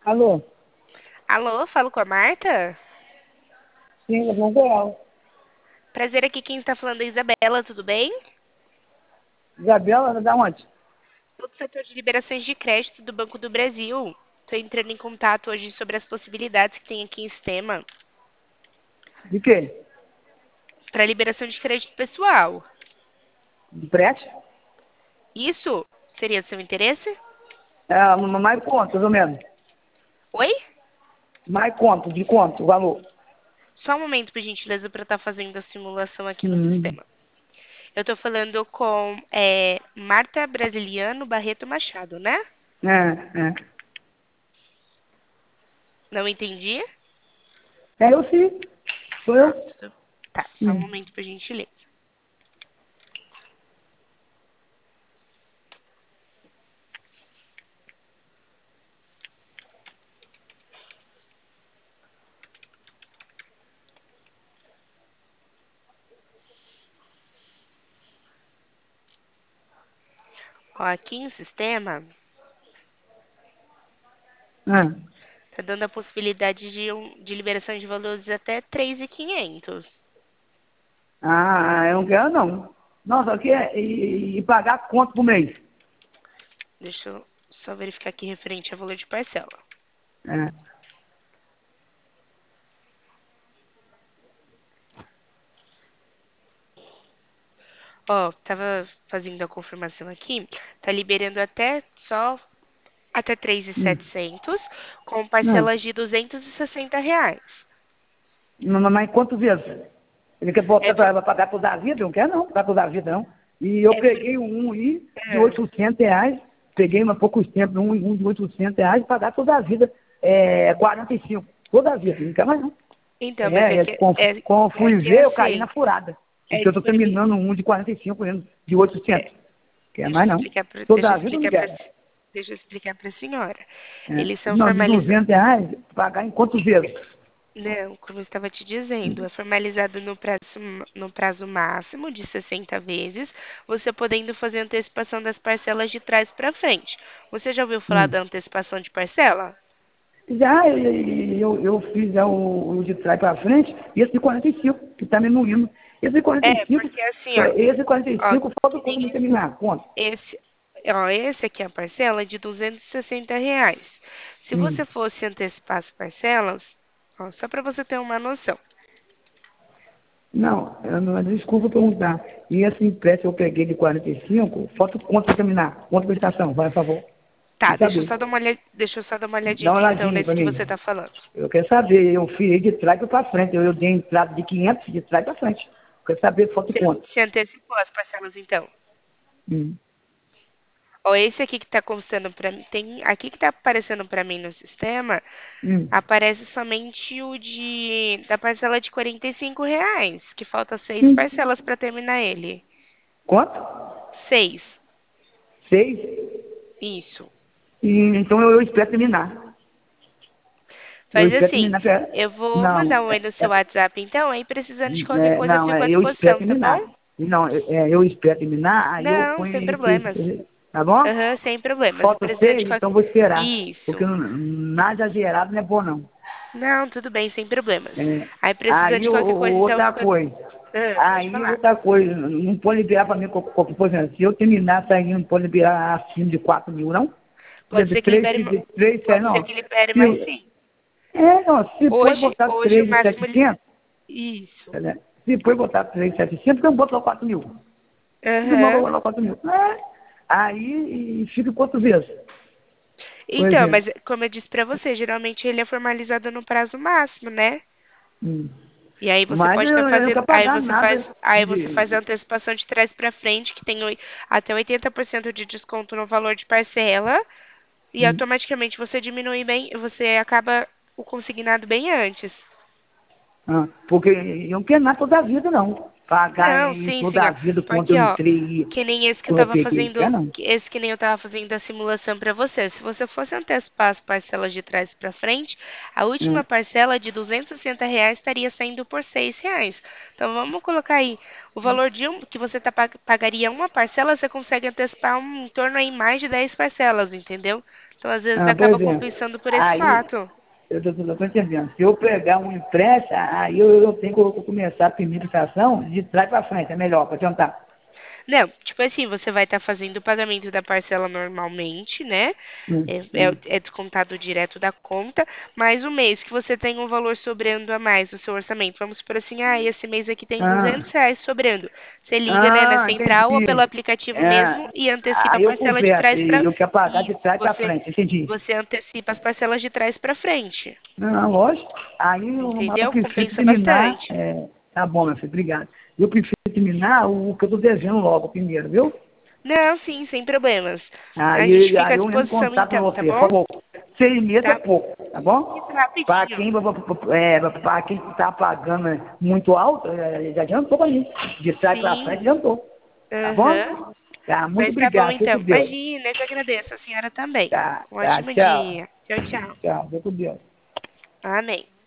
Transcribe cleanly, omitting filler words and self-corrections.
Alô? Alô, falo com a Marta? Sim, é João Goiás. Prazer, aqui quem está falando é a Isabela, tudo bem? Isabela, da onde? Do setor de liberações de crédito do Banco do Brasil. Estou entrando em contato hoje sobre as possibilidades que tem aqui em sistema De quê? para liberação de crédito pessoal. De preste? Isso seria do seu interesse? É, mais quanto, mais ou menos? Oi? Mais quanto, de quanto, o valor? Só um momento, por gentileza, para estar fazendo a simulação aqui no Hum, sistema. Eu estou falando com Marta Brasiliano Barreto Machado, né? é. Não entendi? É, eu sim, sou Ah, eu. tá, só um Hum, momento, por gentileza. Ó, aqui no sistema é. tá dando a possibilidade de liberação de valores até 3.500. Eu não quero, não. Não, só que e pagar quanto por mês? Deixa eu só verificar aqui referente ao valor de parcela. É. Ó, tava fazendo a confirmação aqui, tá liberando até Hum, 3.700 com é. parcelas de R$ 260. Mas quantas vezes? Ele quer É, botar por- para pagar toda a vida? Eu não quero, não, pagar toda a vida, não. E eu é por, peguei um aí de é. R$ 800, peguei há poucos tempos um de R$ 800, pagar toda a vida, 45, toda a vida, não quer mais, não. Então, mas Quando eu é fui que ver, eu caí assim, na furada, é porque eu estou terminando um de 45 de 800. Quer deixa mais, eu não. explicar Toda a vida eu não quero. deixa eu explicar para a senhora. É. Eles são Não, de formalizados. R$ 200, pagar em quantos vezes? Não, como eu estava te dizendo, é formalizado no prazo máximo de 60 vezes, você podendo fazer antecipação das parcelas de trás para frente. Você já ouviu falar Hum. da antecipação de parcela? Já eu fiz já o de trás para frente, e esse de 45, que está me moendo. Esse de É, 45, porque assim, ó, esse de ó, 45 falta que pouco nem me terminar. Quanto? esse, esse aqui é a parcela de R$ 260. Se Hum. você fosse antecipar as parcelas, ó, só para você ter uma noção. Não, eu não, desculpa perguntar. E esse empréstimo eu peguei de 45, falta quanto para terminar? Quanto prestação? Vai, por favor. Tá, Quer saber? deixa eu só dar uma olhadinha Dá uma aqui então olhadinha nesse para que mim. você está falando. Eu quero saber, eu fiz de trás para frente. Eu dei entrada de 500 de trás para frente. Eu quero saber falta quanto. Se antecipou as parcelas então? Hum. Ó, esse aqui que tá constando pra mim, tem aqui que tá aparecendo pra mim no sistema, Hum. aparece somente da parcela de R$ 45, que falta seis Hum. parcelas pra terminar ele. Quanto? 6, 6. isso. Então eu espero terminar. Eu Faz espero assim, terminar. eu vou mandar Não, um aí no seu WhatsApp então, aí precisando de qualquer coisa eu não, fico à eu espero disposição, tá bom? terminar. Não, eu espero terminar, aí eu Não, sem ponho problemas. tá bom? Aham, sem problemas. E Falta precisando de 6, qualquer... então vou esperar. Porque Isso. nada exagerado não é bom, não. Não, tudo bem, sem problemas. É, Aí precisando aí de qualquer coisa, então eu outra fico... coisa. Pode Aí falar. outra coisa, não pode liberar para mim, por exemplo, se eu terminar saindo, não pode liberar acima de 4 mil, não? Por Pode exemplo, ser que libere, de 3, pode ser não. que libere mais Se, sim. não, se pode botar Hoje o 3 e máximo... 700, Isso. né? Se pode botar 3 e 700, então bota lá 4 mil. Tudo bom, Aham. vou lá 4 mil. Aí fica quantas vezes, por Então, mas exemplo? como eu disse pra você, geralmente ele é formalizado no prazo máximo, né? Hum. E aí você Mas pode estar eu não fazendo, quero pagar nada aí você faz a de. antecipação de trás pra frente, que tem até 80% de desconto no valor de parcela, e Hum. automaticamente você diminui bem, você acaba o consignado bem antes. Porque eu não quero nada toda a vida, não. Pagar Não, em sim, toda a senhor. vida quanto Porque, eu ó, entrei, que nem esse que eu quando eu tava peguei. fazendo, Quer não? esse que nem eu tava fazendo a simulação pra você. Se você fosse antecipar as parcelas de trás pra frente, a última Hum. parcela de R$ 260 estaria saindo por R$ 6. Então vamos colocar aí o valor que você pagaria uma parcela, você consegue antecipar em torno aí mais de 10 parcelas, entendeu? Então, às vezes, Ah, por acaba exemplo, compensando por esse aí, fato. eu tô entendendo. Se eu pegar um empréstimo, aí eu tenho que começar a pedir prestação de trás para frente, é melhor, para tentar. Não, tipo assim, você vai estar fazendo o pagamento da parcela normalmente, né? Hum. É descontado direto da conta, mas o mês que você tem um valor sobrando a mais no seu orçamento, vamos supor assim, esse mês aqui tem Ah, R$ 200 sobrando. Você liga, né, na central ou pelo entendi. aplicativo É, mesmo e antecipa a aí eu parcela de converso, trás para e eu quero pagar de isso. trás para Você frente, entendi. você antecipa as parcelas de trás para frente, Não, lógico. Aí eu entendeu? prefiro Compensa terminar. bastante. Tá bom, meu filho, obrigado. Eu prefiro terminar o que eu estou devendo logo primeiro, viu? Não, sim, sem problemas. A gente Aí fica à eu entro em disposição contato com então, tá você, por bom? favor. 6 meses é Tá. pouco, tá bom? Isso Para rapidinho. quem para quem está pagando muito alto, já adiantou para mim. De trás para Sim. frente adiantou. Tá Aham. bom? Tá, muito Mas tá bom obrigado. Fique então. com Deus. Imagina, eu que agradeço. A senhora também. Tá, Um tá, ótimo tchau. dia. Tchau, tchau. Tchau, fique com Deus. Amém.